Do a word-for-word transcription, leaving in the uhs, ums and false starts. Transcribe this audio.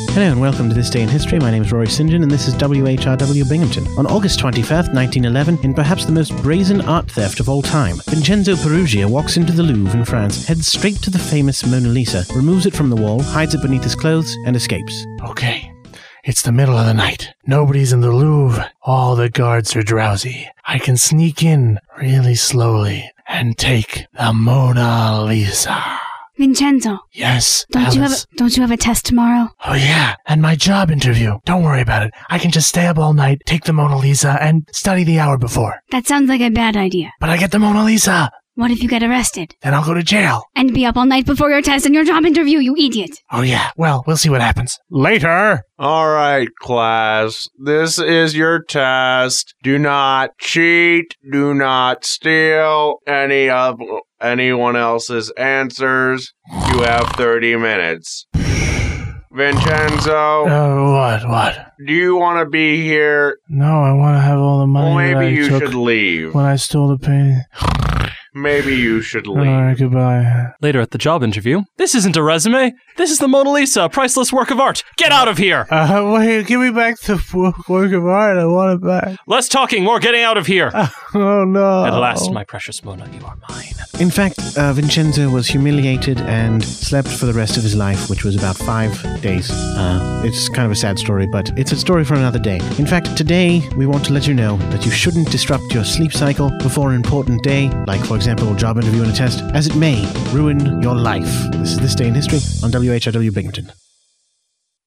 Hello and welcome to This Day in History. My name is Rory St John and this is W H R W Binghamton. On August twenty-fifth, nineteen eleven, in perhaps the most brazen art theft of all time, Vincenzo Peruggia walks into the Louvre in France, heads straight to the famous Mona Lisa, removes it from the wall, hides it beneath his clothes, and escapes. Okay, it's the middle of the night. Nobody's in the Louvre. All the guards are drowsy. I can sneak in really slowly and take the Mona Lisa. Vincenzo. Yes, Don't Alice. you have a, don't you have a test tomorrow? Oh yeah, and my job interview. Don't worry about it. I can just stay up all night, take the Mona Lisa, and study the hour before. That sounds like a bad idea. But I get the Mona Lisa. What if you get arrested? Then I'll go to jail. And be up all night before your test and your job interview, you idiot. Oh yeah, well, we'll see what happens. Later. All right, class. This is your test. Do not cheat. Do not steal any of anyone else's answers. You have thirty minutes. Vincenzo, Oh, what, what? do you want to be here? No, I want to have all the money Well, that I maybe you took should leave. when I stole the painting. Maybe you should leave. All right, goodbye. Later at the job interview, this isn't a resume. This is the Mona Lisa, a priceless work of art. Get out of here. Uh, wait, give me back the w- work of art. I want it back. Less talking, more getting out of here. Oh, no. At last, my precious Mona, you are mine. In fact, uh, Vincenzo was humiliated and slept for the rest of his life, which was about five days. Uh, it's kind of a sad story, but it's a story for another day. In fact, today, we want to let you know that you shouldn't disrupt your sleep cycle before an important day, like, for example, a job interview and a test, as it may ruin your life. This is This Day in History on W H R W Binghamton.